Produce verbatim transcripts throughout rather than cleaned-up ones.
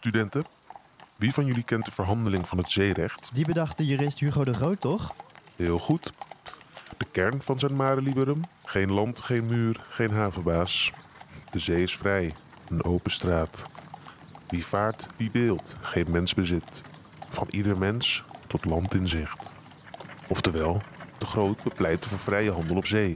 Studenten, wie van jullie kent de verhandeling van het zeerecht? Die bedacht de jurist Hugo de Groot, toch? Heel goed. De kern van zijn Mare Liberum? Geen land, geen muur, geen havenbaas. De zee is vrij, een open straat. Wie vaart, wie deelt, geen mens bezit. Van ieder mens tot land in zicht. Oftewel, de Groot bepleitte voor vrije handel op zee.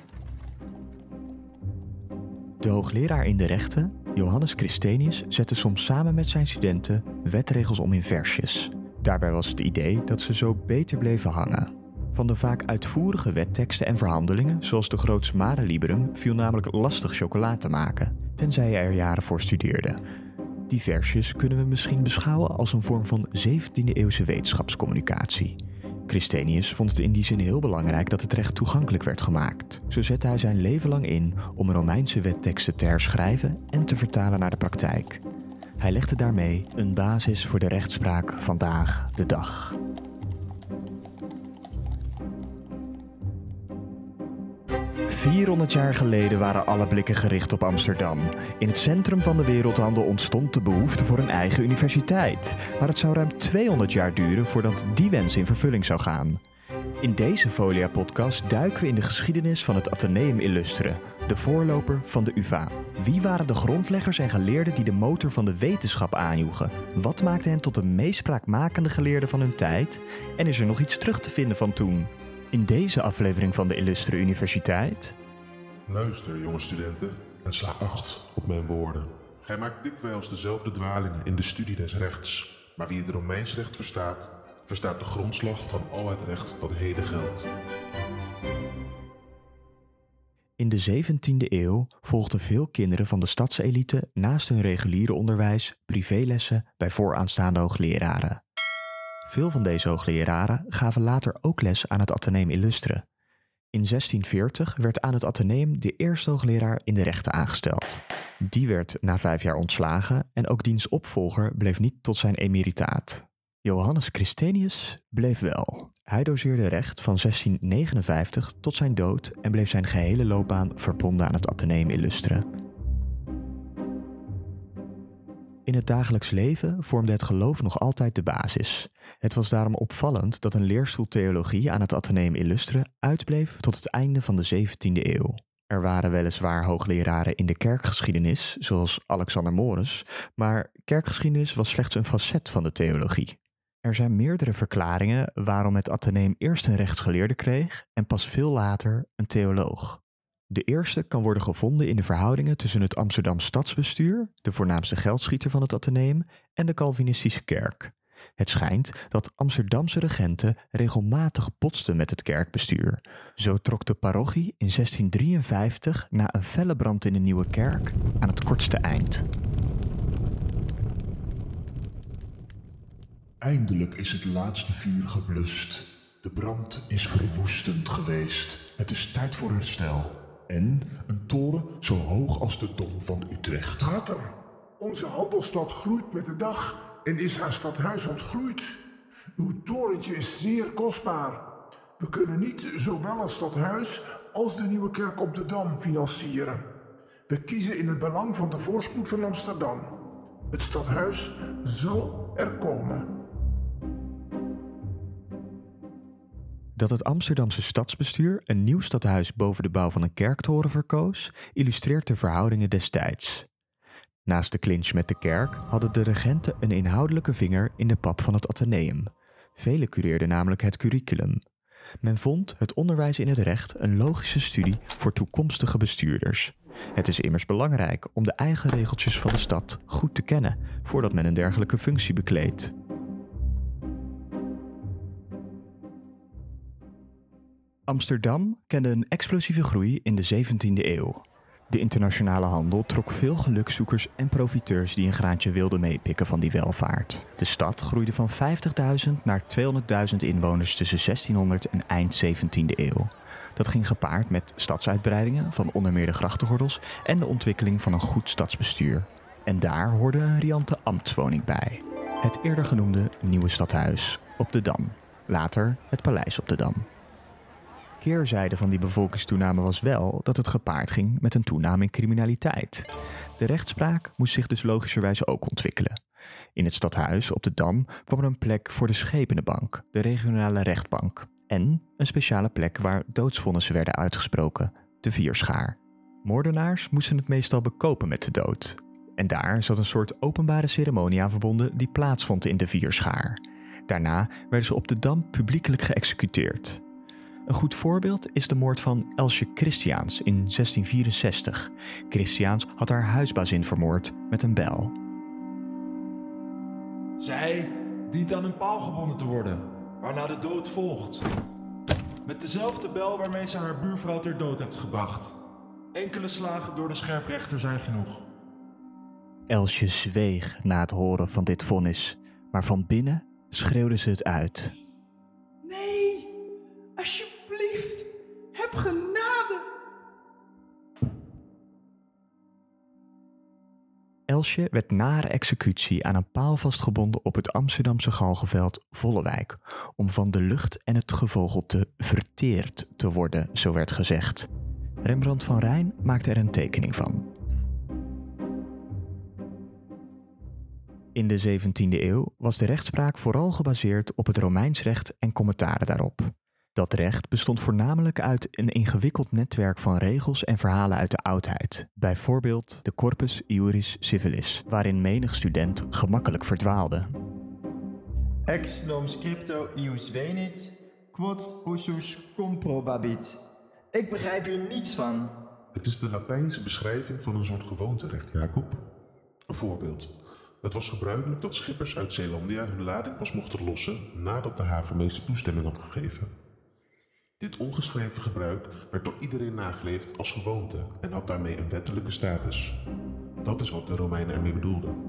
De hoogleraar in de rechten, Johannes Christenius, zette soms samen met zijn studenten wetregels om in versjes. Daarbij was het idee dat ze zo beter bleven hangen. Van de vaak uitvoerige wetteksten en verhandelingen, zoals de Groots Mare Liberum, viel namelijk lastig chocola te maken, tenzij je er jaren voor studeerde. Die versjes kunnen we misschien beschouwen als een vorm van zeventiende-eeuwse wetenschapscommunicatie. Christenius vond het in die zin heel belangrijk dat het recht toegankelijk werd gemaakt. Zo zette hij zijn leven lang in om Romeinse wetteksten te herschrijven en te vertalen naar de praktijk. Hij legde daarmee een basis voor de rechtspraak vandaag de dag. vierhonderd jaar geleden waren alle blikken gericht op Amsterdam. In het centrum van de wereldhandel ontstond de behoefte voor een eigen universiteit. Maar het zou ruim tweehonderd jaar duren voordat die wens in vervulling zou gaan. In deze Folia-podcast duiken we in de geschiedenis van het Atheneum Illustre, de voorloper van de U vA. Wie waren de grondleggers en geleerden die de motor van de wetenschap aanjoegen? Wat maakte hen tot de meest spraakmakende geleerden van hun tijd? En is er nog iets terug te vinden van toen? In deze aflevering van de Illustre Universiteit... Luister, jonge studenten, en sla acht op mijn woorden. Gij maakt dikwijls dezelfde dwalingen in de studie des rechts. Maar wie het Romeins recht verstaat, verstaat de grondslag van al het recht dat heden geldt. In de zeventiende eeuw volgden veel kinderen van de stadselite naast hun reguliere onderwijs privélessen bij vooraanstaande hoogleraren. Veel van deze hoogleraren gaven later ook les aan het Atheneum Illustre. In zestien veertig werd aan het Atheneum de eerste hoogleraar in de rechten aangesteld. Die werd na vijf jaar ontslagen en ook diens opvolger bleef niet tot zijn emeritaat. Johannes Christenius bleef wel. Hij doseerde recht van zestien negenenvijftig tot zijn dood en bleef zijn gehele loopbaan verbonden aan het Atheneum Illustre. In het dagelijks leven vormde het geloof nog altijd de basis. Het was daarom opvallend dat een leerstoel theologie aan het Atheneum Illustre uitbleef tot het einde van de zeventiende eeuw. Er waren weliswaar hoogleraren in de kerkgeschiedenis, zoals Alexander Morus, maar kerkgeschiedenis was slechts een facet van de theologie. Er zijn meerdere verklaringen waarom het Atheneum eerst een rechtsgeleerde kreeg en pas veel later een theoloog. De eerste kan worden gevonden in de verhoudingen tussen het Amsterdam stadsbestuur, de voornaamste geldschieter van het Atheneum, en de Calvinistische kerk. Het schijnt dat Amsterdamse regenten regelmatig botsten met het kerkbestuur. Zo trok de parochie in zestien drieënvijftig na een felle brand in de Nieuwe Kerk aan het kortste eind. Eindelijk is het laatste vuur geblust. De brand is verwoestend geweest. Het is tijd voor herstel. En een toren zo hoog als de Dom van Utrecht. Vader, onze handelsstad groeit met de dag en is haar stadhuis ontgroeid. Uw torentje is zeer kostbaar. We kunnen niet zowel het stadhuis als de Nieuwe Kerk op de Dam financieren. We kiezen in het belang van de voorspoed van Amsterdam. Het stadhuis zal er komen. Dat het Amsterdamse stadsbestuur een nieuw stadhuis boven de bouw van een kerktoren verkoos, illustreert de verhoudingen destijds. Naast de clinch met de kerk hadden de regenten een inhoudelijke vinger in de pap van het Atheneum. Velen cureerden namelijk het curriculum. Men vond het onderwijs in het recht een logische studie voor toekomstige bestuurders. Het is immers belangrijk om de eigen regeltjes van de stad goed te kennen voordat men een dergelijke functie bekleedt. Amsterdam kende een explosieve groei in de zeventiende eeuw. De internationale handel trok veel gelukzoekers en profiteurs die een graantje wilden meepikken van die welvaart. De stad groeide van vijftigduizend naar tweehonderdduizend inwoners tussen zestienhonderd en eind zeventiende eeuw. Dat ging gepaard met stadsuitbreidingen van onder meer de grachtengordels en de ontwikkeling van een goed stadsbestuur. En daar hoorde een riante ambtswoning bij. Het eerder genoemde Nieuwe Stadhuis op de Dam. Later het Paleis op de Dam. Keerzijde van die bevolkingstoename was wel dat het gepaard ging met een toename in criminaliteit. De rechtspraak moest zich dus logischerwijs ook ontwikkelen. In het stadhuis op de Dam kwam er een plek voor de Schepenenbank, de regionale rechtbank, en een speciale plek waar doodsvonnissen werden uitgesproken, de Vierschaar. Moordenaars moesten het meestal bekopen met de dood. En daar zat een soort openbare ceremonie aan verbonden die plaatsvond in de Vierschaar. Daarna werden ze op de Dam publiekelijk geëxecuteerd. Een goed voorbeeld is de moord van Elsje Christiaans in zestien vierenzestig. Christiaans had haar huisbazin vermoord met een bijl. Zij dient aan een paal gebonden te worden, waarna de dood volgt. Met dezelfde bijl waarmee ze haar buurvrouw ter dood heeft gebracht. Enkele slagen door de scherprechter zijn genoeg. Elsje zweeg na het horen van dit vonnis, maar van binnen schreeuwde ze het uit. Nee, alsjeblieft, heb genade. Elsje werd na haar executie aan een paal vastgebonden op het Amsterdamse galgenveld Vollewijk, om van de lucht en het gevogelte verteerd te worden, zo werd gezegd. Rembrandt van Rijn maakte er een tekening van. In de zeventiende eeuw was de rechtspraak vooral gebaseerd op het Romeins recht en commentaren daarop. Dat recht bestond voornamelijk uit een ingewikkeld netwerk van regels en verhalen uit de oudheid. Bijvoorbeeld de Corpus Iuris Civilis, waarin menig student gemakkelijk verdwaalde. Ex nom scripto ius venit, quod usus comprobabit. Ik begrijp hier niets van. Het is de Latijnse beschrijving van een soort gewoonterecht, Jacob. Een voorbeeld. Het was gebruikelijk dat schippers uit Zeelandia hun lading pas mochten lossen nadat de havenmeester toestemming had gegeven. Dit ongeschreven gebruik werd door iedereen nageleefd als gewoonte en had daarmee een wettelijke status. Dat is wat de Romeinen ermee bedoelden.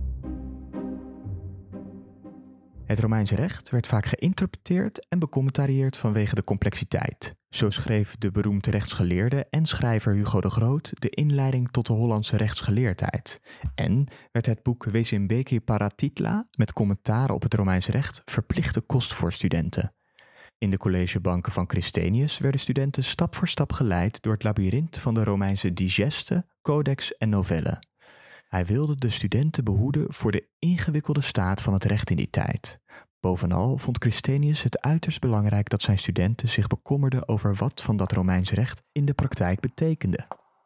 Het Romeins recht werd vaak geïnterpreteerd en becommentarieerd vanwege de complexiteit. Zo schreef de beroemde rechtsgeleerde en schrijver Hugo de Groot de inleiding tot de Hollandse rechtsgeleerdheid. En werd het boek Wesimbeki Paratitla met commentaren op het Romeins recht verplichte kost voor studenten. In de collegebanken van Christenius werden studenten stap voor stap geleid door het labyrint van de Romeinse digeste, codex en novelle. Hij wilde de studenten behoeden voor de ingewikkelde staat van het recht in die tijd. Bovenal vond Christenius het uiterst belangrijk dat zijn studenten zich bekommerden over wat van dat Romeins recht in de praktijk betekende.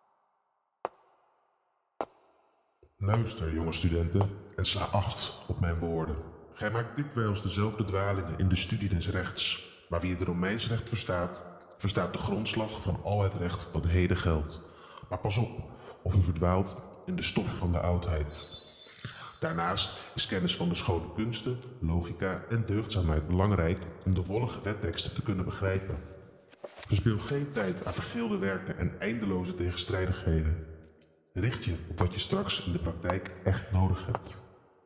Luister, jonge studenten, en sla acht op mijn woorden. Gij maakt dikwijls dezelfde dwalingen in de studie des rechts, maar wie het Romeins recht verstaat, verstaat de grondslag van al het recht dat heden geldt. Maar pas op, of u verdwaalt in de stof van de oudheid. Daarnaast is kennis van de schone kunsten, logica en deugdzaamheid belangrijk om de wollige wetteksten te kunnen begrijpen. Verspil geen tijd aan vergeelde werken en eindeloze tegenstrijdigheden. Richt je op wat je straks in de praktijk echt nodig hebt.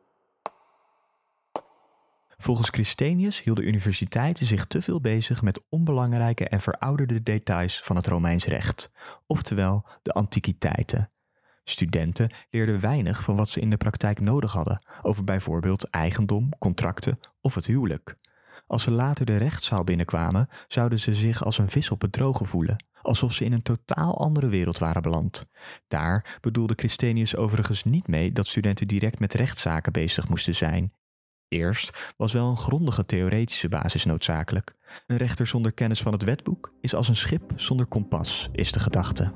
Volgens Christenius hielden universiteiten zich te veel bezig met onbelangrijke en verouderde details van het Romeins recht, oftewel de antiquiteiten. Studenten leerden weinig van wat ze in de praktijk nodig hadden, over bijvoorbeeld eigendom, contracten of het huwelijk. Als ze later de rechtszaal binnenkwamen, zouden ze zich als een vis op het droge voelen, alsof ze in een totaal andere wereld waren beland. Daar bedoelde Christenius overigens niet mee dat studenten direct met rechtszaken bezig moesten zijn. Eerst was wel een grondige theoretische basis noodzakelijk. Een rechter zonder kennis van het wetboek is als een schip zonder kompas, is de gedachte.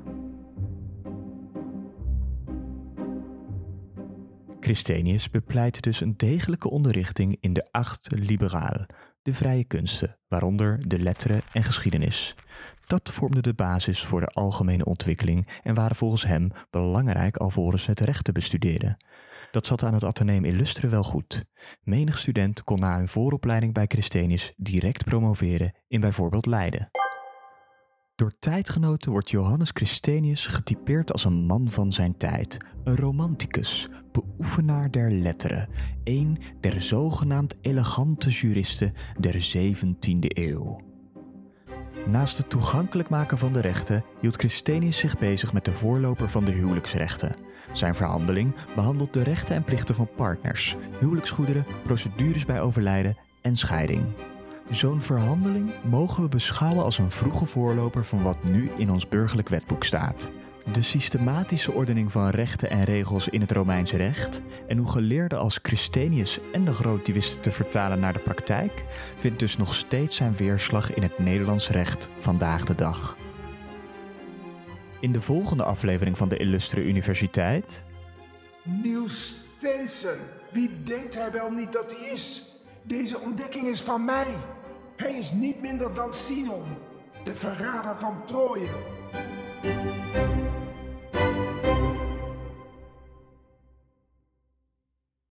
Christenius bepleitte dus een degelijke onderrichting in de acht libérales, de vrije kunsten, waaronder de letteren en geschiedenis. Dat vormde de basis voor de algemene ontwikkeling en waren volgens hem belangrijk alvorens het recht te bestuderen. Dat zat aan het Atheneum Illustre wel goed. Menig student kon na een vooropleiding bij Christenius direct promoveren in bijvoorbeeld Leiden. Door tijdgenoten wordt Johannes Christenius getypeerd als een man van zijn tijd, een romanticus, beoefenaar der letteren, een der zogenaamd elegante juristen der zeventiende eeuw. Naast het toegankelijk maken van de rechten hield Christenius zich bezig met de voorloper van de huwelijksrechten. Zijn verhandeling behandelt de rechten en plichten van partners, huwelijksgoederen, procedures bij overlijden en scheiding. Zo'n verhandeling mogen we beschouwen als een vroege voorloper van wat nu in ons burgerlijk wetboek staat. De systematische ordening van rechten en regels in het Romeins recht en hoe geleerden als Christenius en de Groot die wisten te vertalen naar de praktijk, vindt dus nog steeds zijn weerslag in het Nederlands recht vandaag de dag. In de volgende aflevering van de Illustre Universiteit... Niels Stensen. Wie denkt hij wel niet dat hij is? Deze ontdekking is van mij. Hij is niet minder dan Sinon, de verrader van Troje.